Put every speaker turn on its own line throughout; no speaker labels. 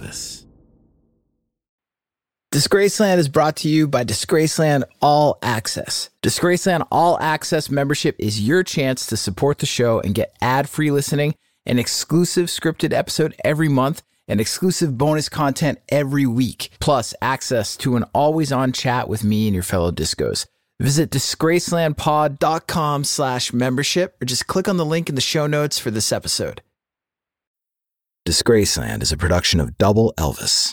Elvis. Disgraceland is brought to you by Disgraceland All Access. Disgraceland All Access membership is your chance to support the show and get ad-free listening, an exclusive scripted episode every month, and exclusive bonus content every week, plus access to an always-on chat with me and your fellow discos. Visit disgracelandpod.com/membership or just click on the link in the show notes for this episode. Disgraceland is a production of Double Elvis.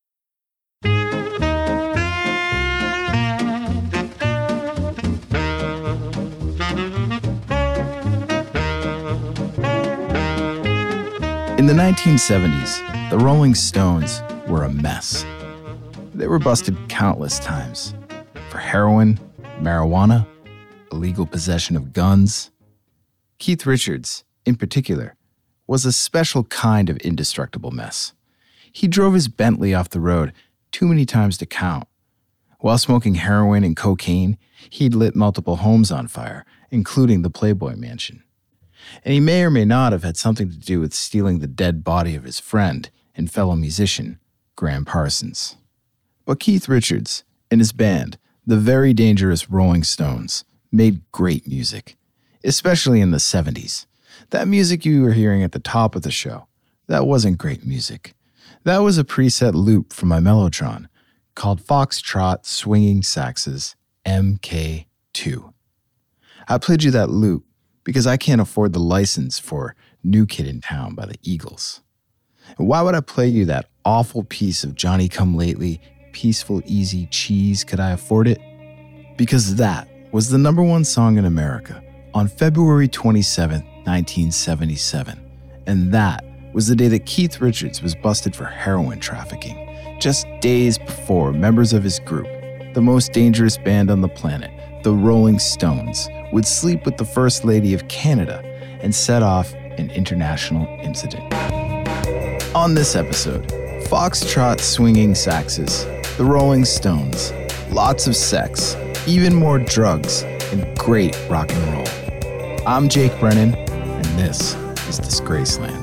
In the 1970s, the Rolling Stones were a mess. They were busted countless times for heroin, marijuana, illegal possession of guns. Keith Richards, in particular, was a special kind of indestructible mess. He drove his Bentley off the road too many times to count. While smoking heroin and cocaine, he'd lit multiple homes on fire, including the Playboy Mansion. And he may or may not have had something to do with stealing the dead body of his friend and fellow musician, Graham Parsons. But Keith Richards and his band, the very dangerous Rolling Stones, made great music, especially in the 70s. That music you were hearing at the top of the show, that wasn't great music. That was a preset loop from my Mellotron called Foxtrot Swinging Sax's MK2. I played you that loop because I can't afford the license for New Kid in Town by the Eagles. And why would I play you that awful piece of Johnny-come-lately, Peaceful Easy Cheese? Could I afford it? Because that was the number one song in America on February 27th, 1977. And that was the day that Keith Richards was busted for heroin trafficking, just days before members of his group, the most dangerous band on the planet, the Rolling Stones, would sleep with the First Lady of Canada and set off an international incident. On this episode, Foxtrot Swinging Saxes, the Rolling Stones, lots of sex, even more drugs, and great rock and roll. I'm Jake Brennan, and this is Disgraceland.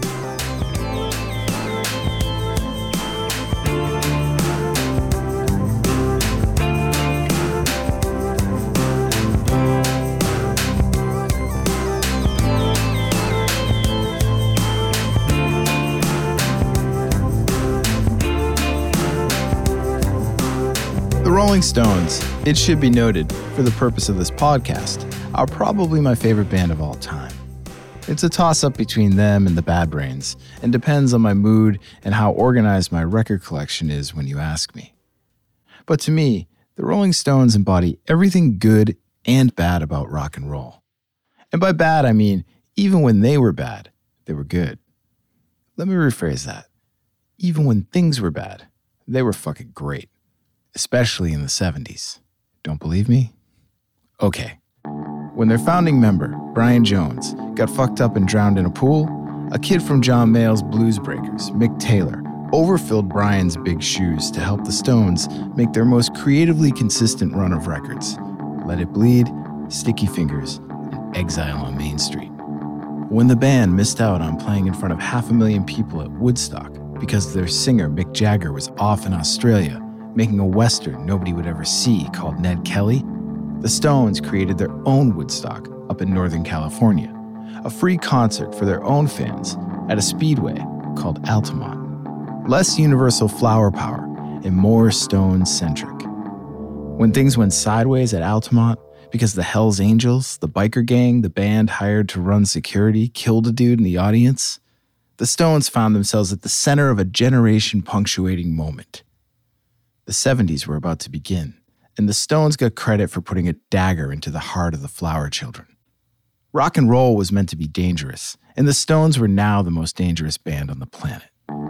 The Rolling Stones, it should be noted, for the purpose of this podcast, are probably my favorite band of all time. It's a toss-up between them and the Bad Brains, and depends on my mood and how organized my record collection is when you ask me. But to me, the Rolling Stones embody everything good and bad about rock and roll. And by bad, I mean, even when they were bad, they were good. Let me rephrase that. Even when things were bad, they were fucking great. Especially in the 70s. Don't believe me? Okay. When their founding member, Brian Jones, got fucked up and drowned in a pool, a kid from John Mayall's Blues Breakers, Mick Taylor, overfilled Brian's big shoes to help the Stones make their most creatively consistent run of records. Let It Bleed, Sticky Fingers, and Exile on Main Street. When the band missed out on playing in front of 500,000 people at Woodstock because their singer Mick Jagger was off in Australia, making a western nobody would ever see called Ned Kelly, the Stones created their own Woodstock up in Northern California, a free concert for their own fans at a speedway called Altamont. Less universal flower power and more Stone-centric. When things went sideways at Altamont because the Hells Angels, the biker gang the band hired to run security, killed a dude in the audience, the Stones found themselves at the center of a generation-punctuating moment. The 70s were about to begin, and the Stones got credit for putting a dagger into the heart of the Flower Children. Rock and roll was meant to be dangerous, and the Stones were now the most dangerous band on the planet.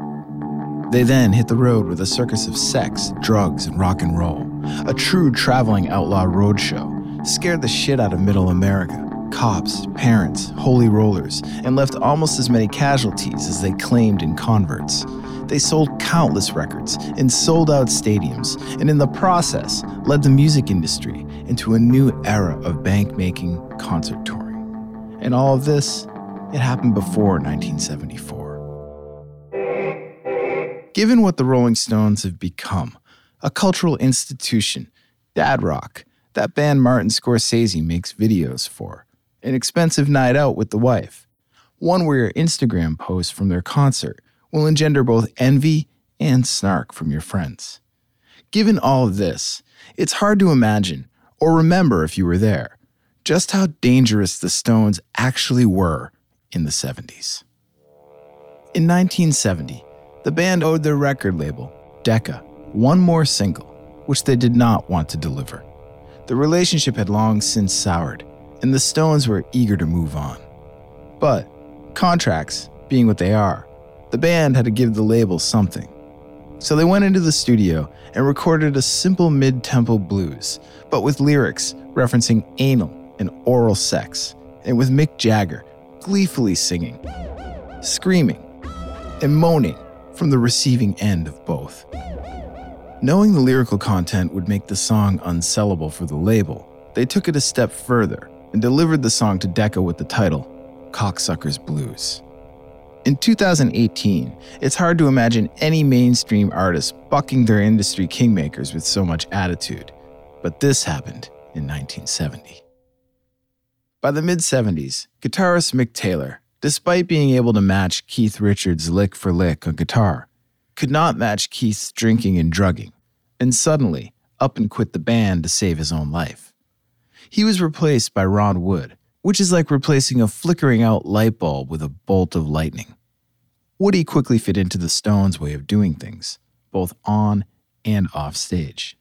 They then hit the road with a circus of sex, drugs, and rock and roll, a true traveling outlaw roadshow, scared the shit out of middle America, cops, parents, holy rollers, and left almost as many casualties as they claimed in converts. They sold countless records in sold-out stadiums, and in the process led the music industry into a new era of bank-making concert touring. And all of this, it happened before 1974. Given what the Rolling Stones have become, a cultural institution, dad rock, that band Martin Scorsese makes videos for, an expensive night out with the wife, one where your Instagram posts from their concert will engender both envy and snark from your friends. Given all of this, it's hard to imagine, or remember if you were there, just how dangerous the Stones actually were in the 70s. In 1970, the band owed their record label, Decca, one more single, which they did not want to deliver. The relationship had long since soured, and the Stones were eager to move on. But, contracts being what they are, the band had to give the label something. So they went into the studio and recorded a simple mid-tempo blues, but with lyrics referencing anal and oral sex, and with Mick Jagger gleefully singing, screaming, and moaning from the receiving end of both. Knowing the lyrical content would make the song unsellable for the label, they took it a step further and delivered the song to Decca with the title, Cocksuckers Blues. In 2018, it's hard to imagine any mainstream artist bucking their industry kingmakers with so much attitude, but this happened in 1970. By the mid-70s, guitarist Mick Taylor, despite being able to match Keith Richards lick for lick on guitar, could not match Keith's drinking and drugging, and suddenly up and quit the band to save his own life. He was replaced by Ron Wood, which is like replacing a flickering out light bulb with a bolt of lightning. Woody quickly fit into the Stones' way of doing things, both on and off stage.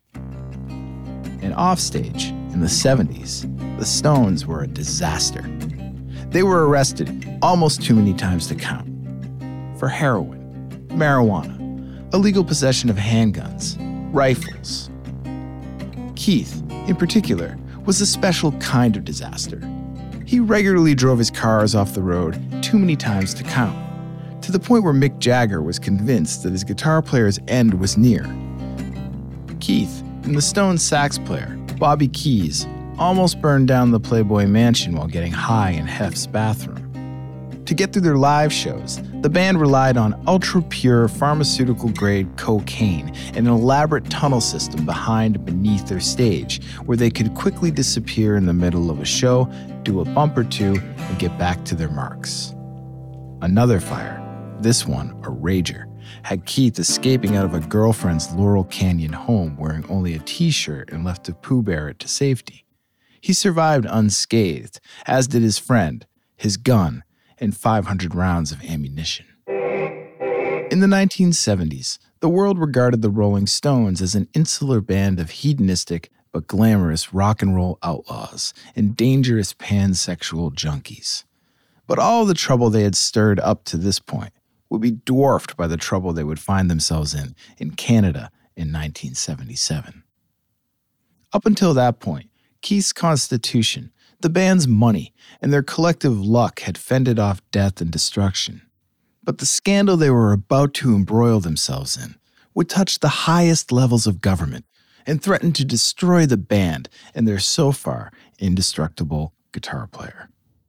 And off stage, in the 70s, the Stones were a disaster. They were arrested almost too many times to count. For heroin, marijuana, illegal possession of handguns, rifles. Keith, in particular, was a special kind of disaster. He regularly drove his cars off the road too many times to count, to the point where Mick Jagger was convinced that his guitar player's end was near. Keith and the Stones sax player, Bobby Keys, almost burned down the Playboy Mansion while getting high in Hef's bathroom. To get through their live shows, the band relied on ultra-pure pharmaceutical-grade cocaine and an elaborate tunnel system behind and beneath their stage, where they could quickly disappear in the middle of a show, do a bump or two, and get back to their marks. Another fire, this one a rager, had Keith escaping out of a girlfriend's Laurel Canyon home wearing only a t-shirt and left to Pooh Bear it to safety. He survived unscathed, as did his friend, his gun, and 500 rounds of ammunition. In the 1970s, the world regarded the Rolling Stones as an insular band of hedonistic but glamorous rock and roll outlaws and dangerous pansexual junkies. But all the trouble they had stirred up to this point would be dwarfed by the trouble they would find themselves in Canada in 1977. Up until that point, Keith's constitution, the band's money, and their collective luck had fended off death and destruction. But the scandal they were about to embroil themselves in would touch the highest levels of government and threaten to destroy the band and their so far indestructible guitar player.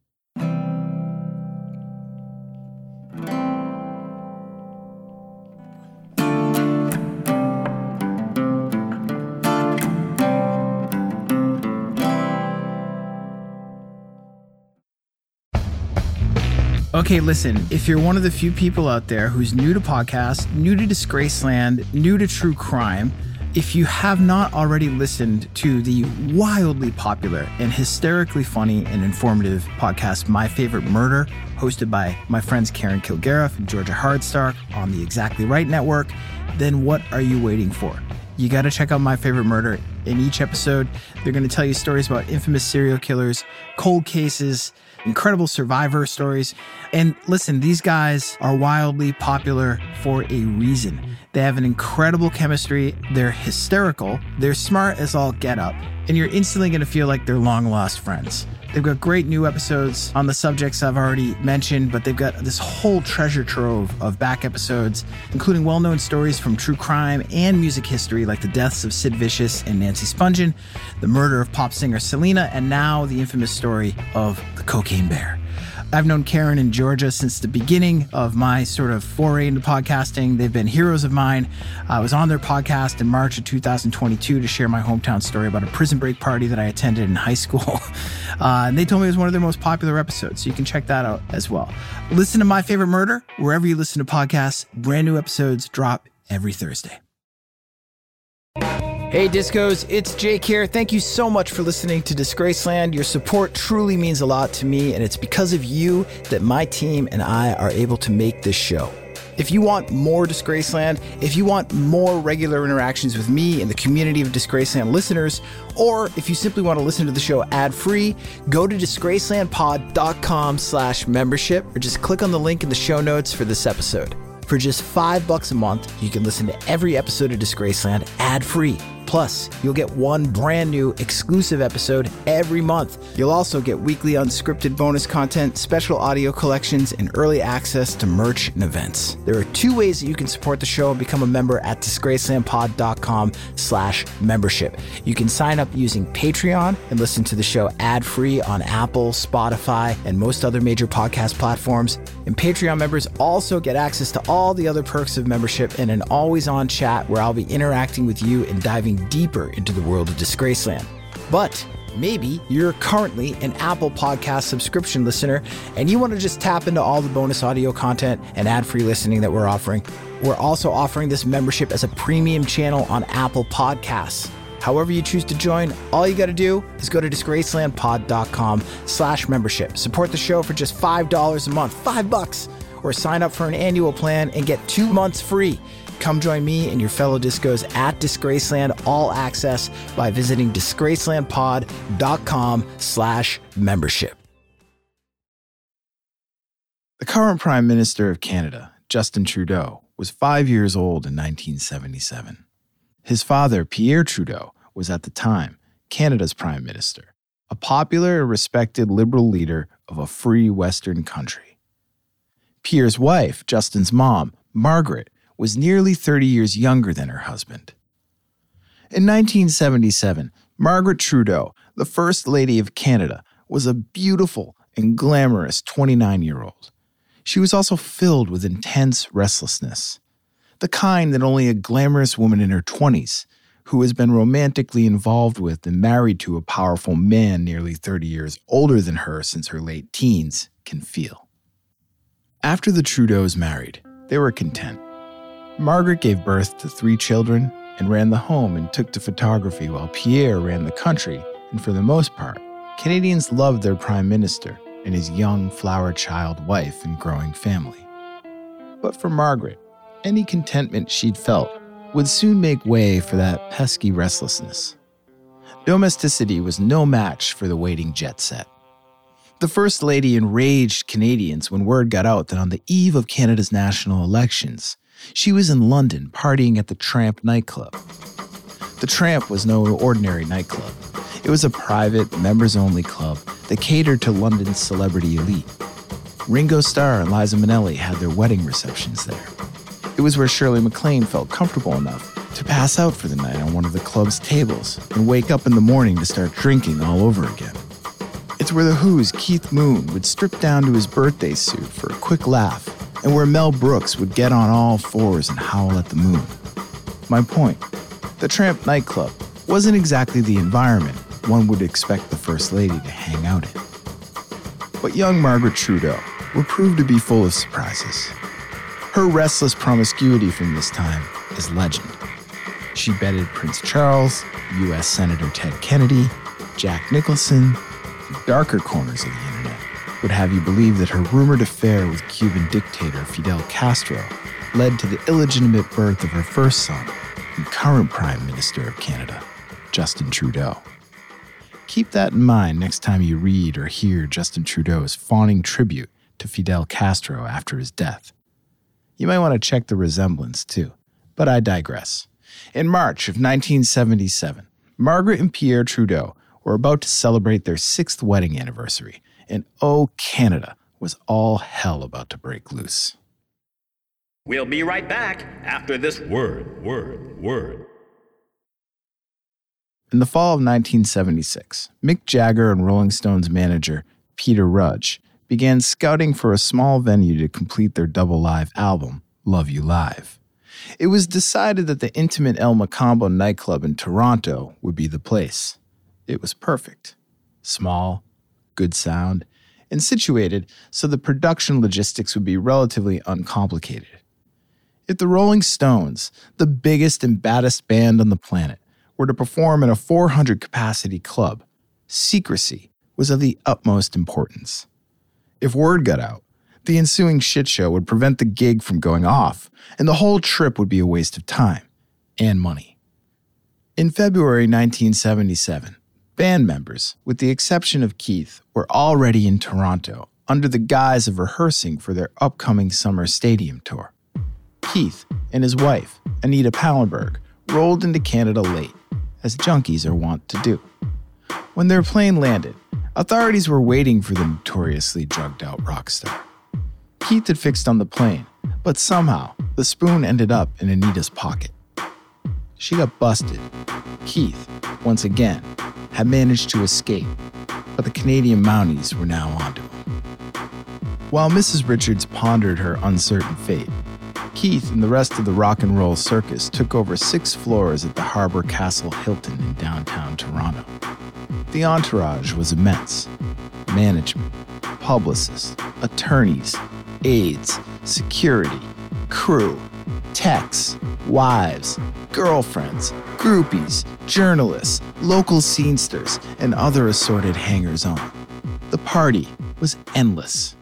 Okay, listen, if you're one of the few people out there who's new to podcasts, new to Disgraceland, new to true crime, if you have not already listened to the wildly popular and hysterically funny and informative podcast, My Favorite Murder, hosted by my friends Karen Kilgariff and Georgia Hardstark on the Exactly Right Network, then what are you waiting for? You got to check out My Favorite Murder. In each episode, they're going to tell you stories about infamous serial killers, cold cases, incredible survivor stories. And listen, these guys are wildly popular for a reason. They have an incredible chemistry. They're hysterical. They're smart as all get up. And you're instantly going to feel like they're long lost friends. They've got great new episodes on the subjects I've already mentioned, but they've got this whole treasure trove of back episodes, including well-known stories from true crime and music history, like the deaths of Sid Vicious and Nancy Spungen, the murder of pop singer Selena, and now the infamous story of the Cocaine Bear. I've known Karen and Georgia since the beginning of my sort of foray into podcasting. They've been heroes of mine. I was on their podcast in March of 2022 to share my hometown story about a prison break party that I attended in high school. And they told me it was one of their most popular episodes, so you can check that out as well. Listen to My Favorite Murder wherever you listen to podcasts. Brand new episodes drop every Thursday. Hey Discos, it's Jake here. Thank you so much for listening to Disgraceland. Your support truly means a lot to me, and it's because of you that my team and I are able to make this show. If you want more Disgraceland, if you want more regular interactions with me and the community of Disgraceland listeners, or if you simply want to listen to the show ad-free, go to disgracelandpod.com/membership or just click on the link in the show notes for this episode. For just $5 a month, you can listen to every episode of Disgraceland ad-free. Plus, you'll get one brand new exclusive episode every month. You'll also get weekly unscripted bonus content, special audio collections, and early access to merch and events. There are 2 ways that you can support the show and become a member at disgracelandpod.com/membership. You can sign up using Patreon and listen to the show ad-free on Apple, Spotify, and most other major podcast platforms. And Patreon members also get access to all the other perks of membership and an always-on chat where I'll be interacting with you and diving deeper into the world of Disgraceland. But maybe you're currently an Apple Podcast subscription listener and you want to just tap into all the bonus audio content and ad-free listening that we're offering. We're also offering this membership as a premium channel on Apple Podcasts. However you choose to join, all you got to do is go to disgracelandpod.com/membership. Support the show for just $5 a month, $5, or sign up for an annual plan and get 2 months free. Come join me and your fellow discos at Disgraceland All Access by visiting disgracelandpod.com/membership.
The current Prime Minister of Canada, Justin Trudeau, was 5 years old in 1977. His father, Pierre Trudeau, was at the time Canada's Prime Minister, a popular and respected Liberal leader of a free Western country. Pierre's wife, Justin's mom, Margaret, was nearly 30 years younger than her husband. In 1977, Margaret Trudeau, the First Lady of Canada, was a beautiful and glamorous 29-year-old. She was also filled with intense restlessness, the kind that only a glamorous woman in her 20s, who has been romantically involved with and married to a powerful man nearly 30 years older than her since her late teens, can feel. After the Trudeaus married, they were content. Margaret gave birth to 3 children and ran the home and took to photography while Pierre ran the country, and for the most part, Canadians loved their Prime Minister and his young flower-child wife and growing family. But for Margaret, any contentment she'd felt would soon make way for that pesky restlessness. Domesticity was no match for the waiting jet set. The First Lady enraged Canadians when word got out that on the eve of Canada's national elections, she was in London partying at the Tramp nightclub. The Tramp was no ordinary nightclub. It was a private, members-only club that catered to London's celebrity elite. Ringo Starr and Liza Minnelli had their wedding receptions there. It was where Shirley MacLaine felt comfortable enough to pass out for the night on one of the club's tables and wake up in the morning to start drinking all over again. It's where The Who's Keith Moon would strip down to his birthday suit for a quick laugh, and where Mel Brooks would get on all fours and howl at the moon. My point, the Tramp nightclub wasn't exactly the environment one would expect the First Lady to hang out in. But young Margaret Trudeau would prove to be full of surprises. Her restless promiscuity from this time is legend. She bedded Prince Charles, U.S. Senator Ted Kennedy, Jack Nicholson, and darker corners of the internet would have you believe that her rumored affair with Cuban dictator Fidel Castro led to the illegitimate birth of her first son and current Prime Minister of Canada, Justin Trudeau. Keep that in mind next time you read or hear Justin Trudeau's fawning tribute to Fidel Castro after his death. You might want to check the resemblance too, but I digress. In March of 1977, Margaret and Pierre Trudeau were about to celebrate their 6th wedding anniversary, and oh, Canada was all hell about to break loose.
We'll be right back after this word.
In the fall of 1976, Mick Jagger and Rolling Stones manager Peter Rudge began scouting for a small venue to complete their double live album, Love You Live. It was decided that the intimate El Mocambo nightclub in Toronto would be the place. It was perfect. Small, good sound, and situated so the production logistics would be relatively uncomplicated. If the Rolling Stones, the biggest and baddest band on the planet, were to perform in a 400-capacity club, secrecy was of the utmost importance. If word got out, the ensuing shit show would prevent the gig from going off, and the whole trip would be a waste of time and money. In February 1977, band members, with the exception of Keith, were already in Toronto under the guise of rehearsing for their upcoming summer stadium tour. Keith and his wife, Anita Pallenberg, rolled into Canada late, as junkies are wont to do. When their plane landed, authorities were waiting for the notoriously drugged-out rock star. Keith had fixed on the plane, but somehow the spoon ended up in Anita's pocket. She got busted. Keith, once again, had managed to escape, but the Canadian Mounties were now onto him. While Mrs. Richards pondered her uncertain fate, Keith and the rest of the rock and roll circus took over 6 floors at the Harbour Castle Hilton in downtown Toronto. The entourage was immense. Management, publicists, attorneys, aides, security, crew, techs, wives, girlfriends, groupies, journalists, local scenesters, and other assorted hangers-on. The party was endless.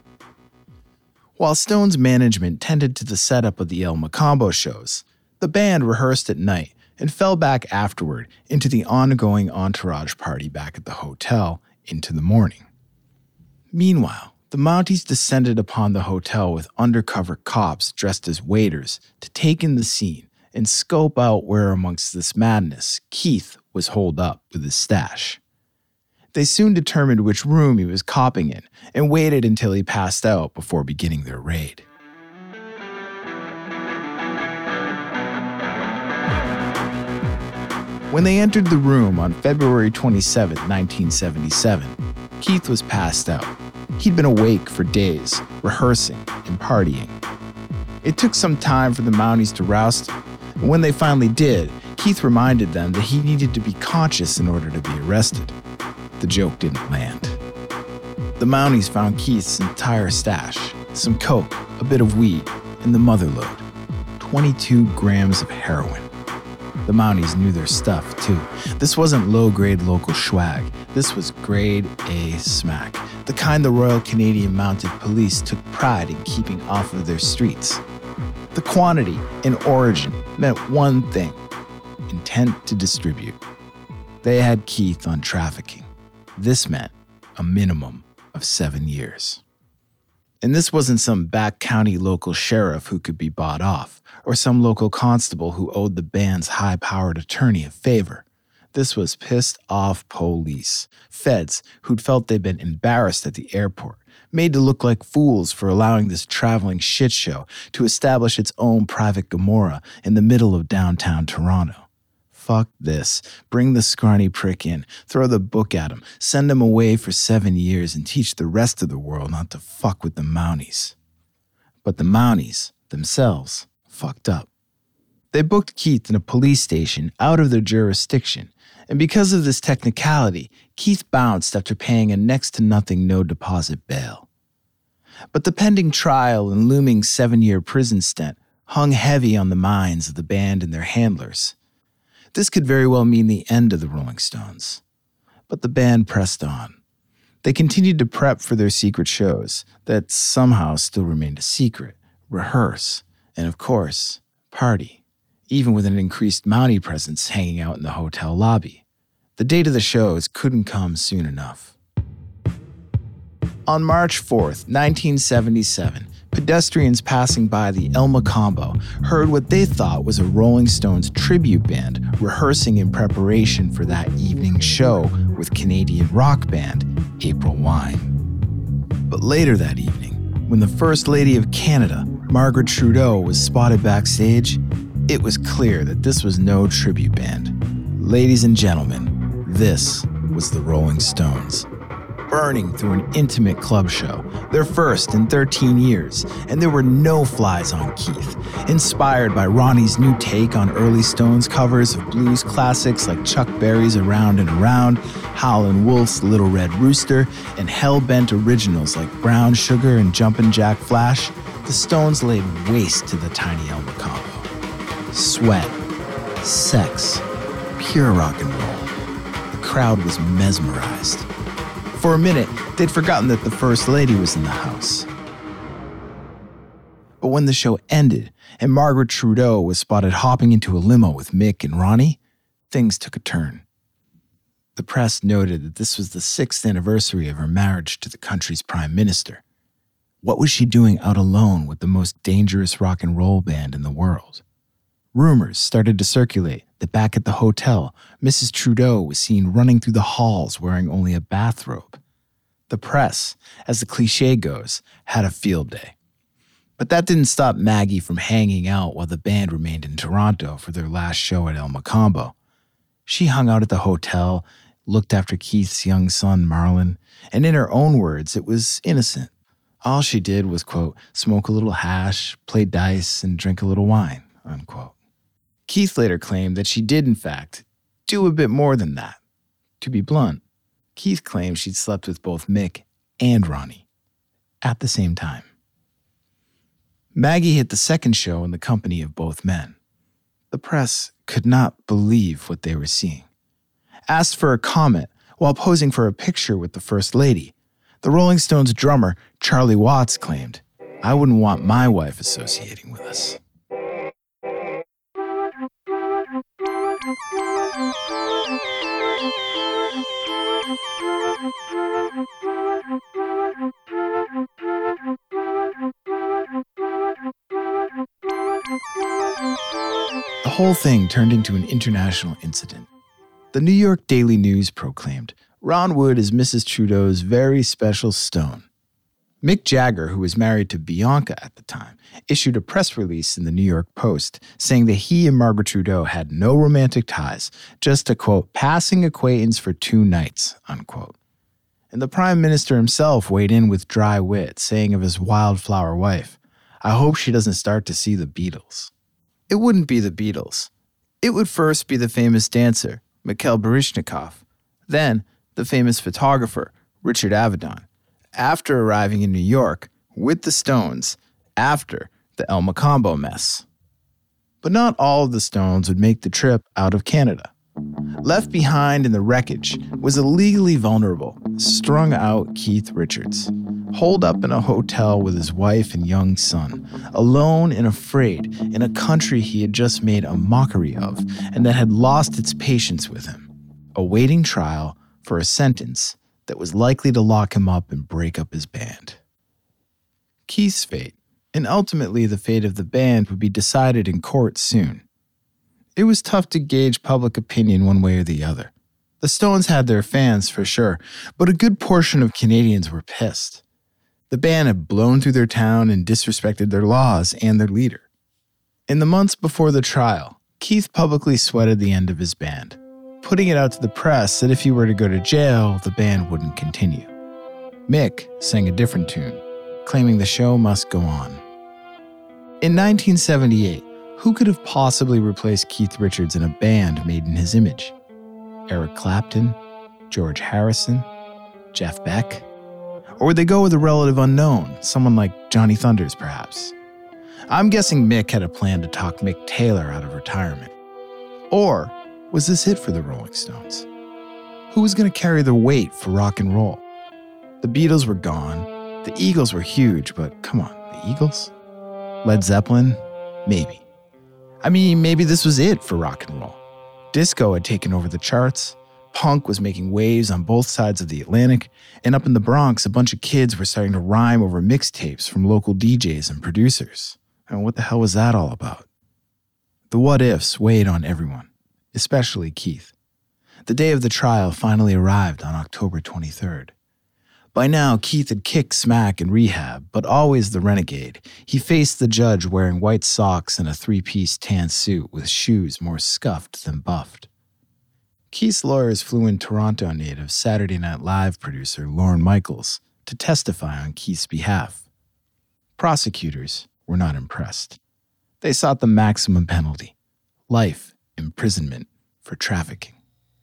While Stone's management tended to the setup of the El Mocambo shows, the band rehearsed at night and fell back afterward into the ongoing entourage party back at the hotel into the morning. Meanwhile, the Mounties descended upon the hotel with undercover cops dressed as waiters to take in the scene and scope out where amongst this madness Keith was holed up with his stash. They soon determined which room he was copping in and waited until he passed out before beginning their raid. When they entered the room on February 27, 1977, Keith was passed out. He'd been awake for days, rehearsing and partying. It took some time for the Mounties to roust him, and when they finally did, Keith reminded them that he needed to be conscious in order to be arrested. The joke didn't land. The Mounties found Keith's entire stash, some coke, a bit of weed, and the mother lode, 22 grams of heroin. The Mounties knew their stuff, too. This wasn't low-grade local swag. This was grade A smack, the kind the Royal Canadian Mounted Police took pride in keeping off of their streets. The quantity and origin meant one thing: intent to distribute. They had Keith on trafficking. This meant a minimum of 7 years. And this wasn't some back county local sheriff who could be bought off, or some local constable who owed the band's high-powered attorney a favor. This was pissed-off police, feds who'd felt they'd been embarrassed at the airport, made to look like fools for allowing this traveling shit show to establish its own private Gomorrah in the middle of downtown Toronto. Fuck this. Bring the scrawny prick in, throw the book at him, send him away for 7 years, and teach the rest of the world not to fuck with the Mounties. But the Mounties themselves fucked up. They booked Keith in a police station out of their jurisdiction, and because of this technicality, Keith bounced after paying a next-to-nothing no-deposit bail. But the pending trial and looming 7-year prison stint hung heavy on the minds of the band and their handlers. This could very well mean the end of the Rolling Stones. But the band pressed on. They continued to prep for their secret shows that somehow still remained a secret, rehearse, and of course, party, even with an increased Mountie presence hanging out in the hotel lobby. The date of the shows couldn't come soon enough. On March 4th, 1977, pedestrians passing by the El Mocambo heard what they thought was a Rolling Stones tribute band rehearsing in preparation for that evening's show with Canadian rock band April Wine. But later that evening, when the First Lady of Canada, Margaret Trudeau, was spotted backstage, it was clear that this was no tribute band. Ladies and gentlemen, this was the Rolling Stones. burning through an intimate club show, their first in 13 years, and there were no flies on Keith. Inspired by Ronnie's new take on early Stones covers of blues classics like Chuck Berry's Around and Around, Howlin' Wolf's Little Red Rooster, and hell-bent originals like Brown Sugar and Jumpin' Jack Flash, the Stones laid waste to the tiny El Mocambo. Sweat, sex, pure rock and roll. The crowd was mesmerized. For a minute, they'd forgotten that the First Lady was in the house. But when the show ended and Margaret Trudeau was spotted hopping into a limo with Mick and Ronnie, things took a turn. The press noted that this was the 6th anniversary of her marriage to the country's prime minister. What was she doing out alone with the most dangerous rock and roll band in the world? Rumors started to circulate that back at the hotel, Mrs. Trudeau was seen running through the halls wearing only a bathrobe. The press, as the cliché goes, had a field day. But that didn't stop Maggie from hanging out while the band remained in Toronto for their last show at El Mocambo. She hung out at the hotel, looked after Keith's young son, Marlon, and in her own words, it was innocent. All she did was, quote, smoke a little hash, play dice, and drink a little wine, unquote. Keith later claimed that she did, in fact, do a bit more than that. To be blunt, Keith claimed she'd slept with both Mick and Ronnie at the same time. Maggie hit the second show in the company of both men. The press could not believe what they were seeing. Asked for a comment while posing for a picture with the First Lady, the Rolling Stones drummer Charlie Watts claimed, "I wouldn't want my wife associating with us." The whole thing turned into an international incident. The New York Daily News proclaimed, Ron Wood is Mrs. Trudeau's very special stone. Mick Jagger, who was married to Bianca at the time, issued a press release in the New York Post saying that he and Margaret Trudeau had no romantic ties, just a, quote, passing acquaintance for 2 nights, unquote. And the Prime Minister himself weighed in with dry wit, saying of his wildflower wife, I hope she doesn't start to see the Beatles. It wouldn't be the Beatles. It would first be the famous dancer, Mikhail Baryshnikov, then the famous photographer, Richard Avedon, after arriving in New York with the Stones after the El Mocambo mess. But not all of the Stones would make the trip out of Canada. Left behind in the wreckage was a legally vulnerable, strung-out Keith Richards, holed up in a hotel with his wife and young son, alone and afraid in a country he had just made a mockery of and that had lost its patience with him, awaiting trial for a sentence that was likely to lock him up and break up his band. Keith's fate, and ultimately the fate of the band, would be decided in court soon. It was tough to gauge public opinion one way or the other. The Stones had their fans, for sure, but a good portion of Canadians were pissed. The band had blown through their town and disrespected their laws and their leader. In the months before the trial, Keith publicly sweated the end of his band, putting it out to the press that if he were to go to jail, the band wouldn't continue. Mick sang a different tune, claiming the show must go on. In 1978, who could have possibly replaced Keith Richards in a band made in his image? Eric Clapton? George Harrison? Jeff Beck? Or would they go with a relative unknown, someone like Johnny Thunders, perhaps? I'm guessing Mick had a plan to talk Mick Taylor out of retirement. Or was this it for the Rolling Stones? Who was going to carry the weight for rock and roll? The Beatles were gone. The Eagles were huge, but come on, the Eagles? Led Zeppelin? Maybe. I mean, maybe this was it for rock and roll. Disco had taken over the charts. Punk was making waves on both sides of the Atlantic. And up in the Bronx, a bunch of kids were starting to rhyme over mixtapes from local DJs and producers. And what the hell was that all about? The what-ifs weighed on everyone, especially Keith. The day of the trial finally arrived on October 23rd. By now, Keith had kicked smack in rehab, but always the renegade. He faced the judge wearing white socks and a 3-piece tan suit with shoes more scuffed than buffed. Keith's lawyers flew in Toronto native Saturday Night Live producer Lorne Michaels to testify on Keith's behalf. Prosecutors were not impressed. They sought the maximum penalty, life imprisonment for trafficking.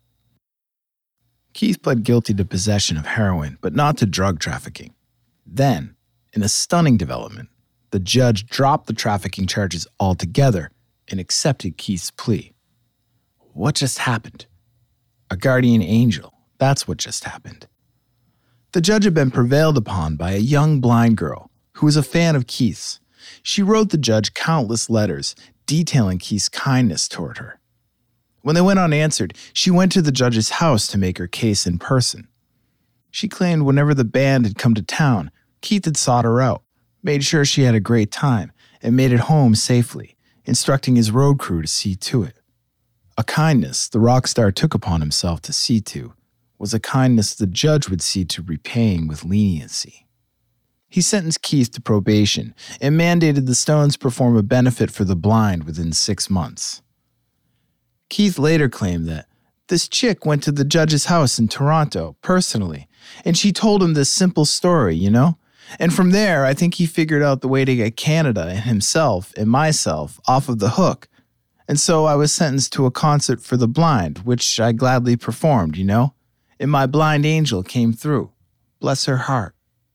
Keith pled guilty to possession of heroin, but not to drug trafficking. Then, in a stunning development, the judge dropped the trafficking charges altogether and accepted Keith's plea. What just happened? A guardian angel, that's what just happened. The judge had been prevailed upon by a young blind girl who was a fan of Keith's. She wrote the judge countless letters detailing Keith's kindness toward her. When they went unanswered, she went to the judge's house to make her case in person. She claimed whenever the band had come to town, Keith had sought her out, made sure she had a great time, and made it home safely, instructing his road crew to see to it. A kindness the rock star took upon himself to see to was a kindness the judge would see to repaying with leniency. He sentenced Keith to probation and mandated the Stones perform a benefit for the blind within 6 months. Keith later claimed that this chick went to the judge's house in Toronto personally, and she told him this simple story, And from there, I think he figured out the way to get Canada and himself and myself off of the hook. And so I was sentenced to a concert for the blind, which I gladly performed, And my blind angel came through. Bless her heart.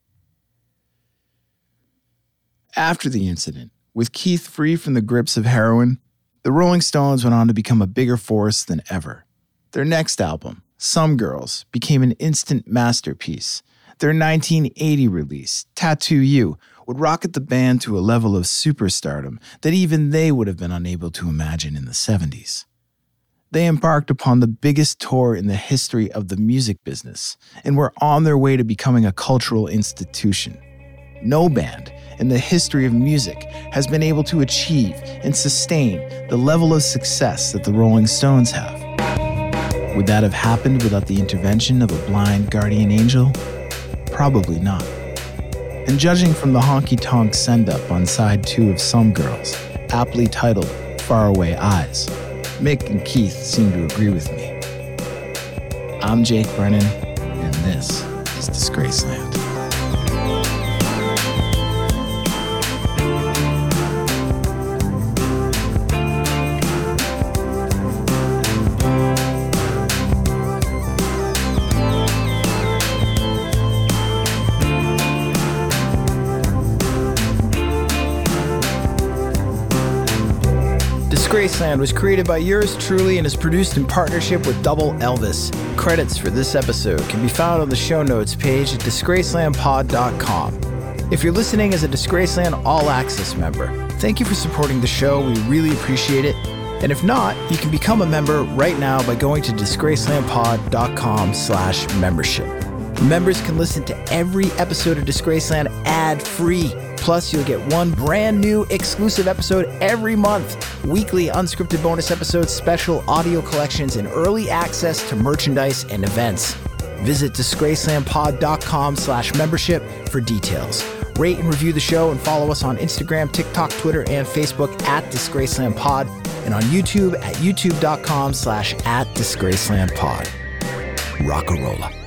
After the incident, with Keith free from the grips of heroin, the Rolling Stones went on to become a bigger force than ever. Their next album, Some Girls, became an instant masterpiece. Their 1980 release, Tattoo You, would rocket the band to a level of superstardom that even they would have been unable to imagine in the 70s. They embarked upon the biggest tour in the history of the music business and were on their way to becoming a cultural institution. No band in the history of music has been able to achieve and sustain the level of success that the Rolling Stones have. Would that have happened without the intervention of a blind guardian angel? Probably not. And judging from the honky-tonk send-up on side 2 of Some Girls, aptly titled Faraway Eyes, Mick and Keith seem to agree with me. I'm Jake Brennan, and this is Disgraceland. Disgraceland was created by yours truly and is produced in partnership with Double Elvis. Credits for this episode can be found on the show notes page at disgracelandpod.com. If you're listening as a Disgraceland All Access member, thank you for supporting the show. We really appreciate it. And if not, you can become a member right now by going to disgracelandpod.com/membership. Members can listen to every episode of Disgraceland ad-free. Plus, you'll get one brand new exclusive episode every month, weekly unscripted bonus episodes, special audio collections, and early access to merchandise and events. Visit disgracelandpod.com/membership for details. Rate and review the show and follow us on Instagram, TikTok, Twitter, and Facebook at DisgracelandPod and on YouTube at youtube.com/@DisgracelandPod. Rock-a-rolla.